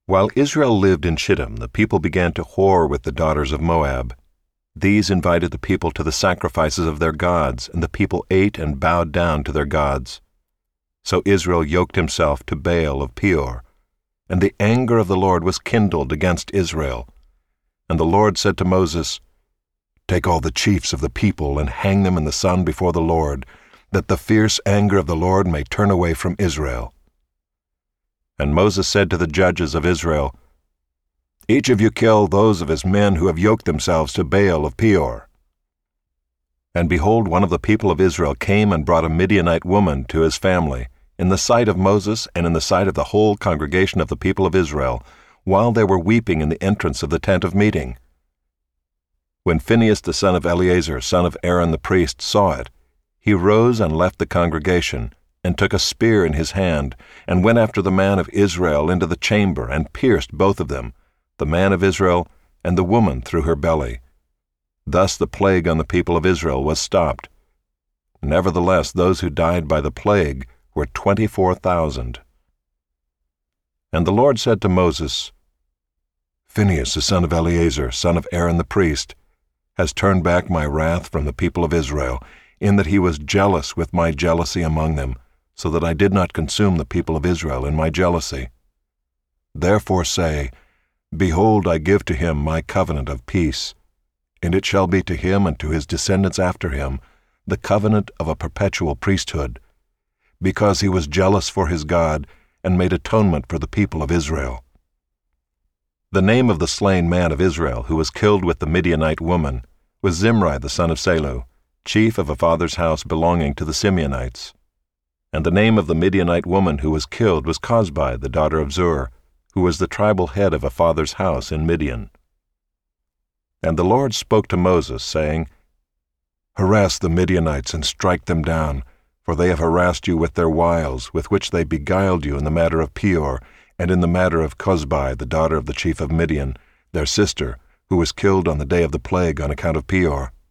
While Israel lived in Shittim, the people began to whore with the daughters of Moab. These invited the people to the sacrifices of their gods, and the people ate and bowed down to their gods. So Israel yoked himself to Baal of Peor, and the anger of the Lord was kindled against Israel. And the Lord said to Moses, "Take all the chiefs of the people and hang them in the sun before the Lord, that the fierce anger of the Lord may turn away from Israel." And Moses said to the judges of Israel, "Each of you kill those of his men who have yoked themselves to Baal of Peor." And behold, one of the people of Israel came and brought a Midianite woman to his family, in the sight of Moses and in the sight of the whole congregation of the people of Israel, while they were weeping in the entrance of the tent of meeting. When Phinehas the son of Eleazar, son of Aaron the priest, saw it, he rose and left the congregation, and took a spear in his hand, and went after the man of Israel into the chamber, and pierced both of them, the man of Israel and the woman through her belly. Thus the plague on the people of Israel was stopped. Nevertheless, those who died by the plague were 24,000. And the Lord said to Moses, "Phinehas the son of Eleazar, son of Aaron the priest, has turned back my wrath from the people of Israel, in that he was jealous with my jealousy among them, so that I did not consume the people of Israel in my jealousy. Therefore say, Behold, I give to him my covenant of peace, and it shall be to him and to his descendants after him the covenant of a perpetual priesthood, because he was jealous for his God and made atonement for the people of Israel." The name of the slain man of Israel who was killed with the Midianite woman was Zimri the son of Salu, chief of a father's house belonging to the Simeonites. And the name of the Midianite woman who was killed was Cosbi the daughter of Zur, who was the tribal head of a father's house in Midian. And the Lord spoke to Moses, saying, "Harass the Midianites and strike them down, for they have harassed you with their wiles, with which they beguiled you in the matter of Peor, and in the matter of Cosbi the daughter of the chief of Midian, their sister, who was killed on the day of the plague on account of Peor."